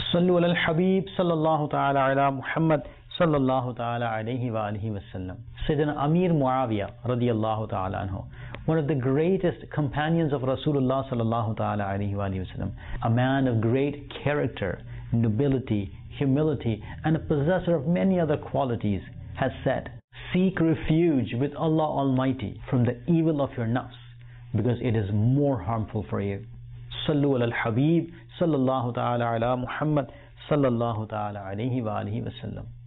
Sallu ala al-Habib sallallahu ta'ala ala Muhammad sallallahu ta'ala alayhi wa alihi wa sallam. Sayyidina Amir Muawiyah radiyallahu ta'ala anhu, one of the greatest companions of Rasulullah sallallahu ta'ala alayhi wa alihi wa sallam, a man of great character, nobility, humility, and a possessor of many other qualities, has said, seek refuge with Allah Almighty from the evil of your nafs, because it is more harmful for you. Sallu ala al-Habib sallallahu ta'ala ala Muhammad sallallahu ta'ala alayhi wa alihi wa sallam.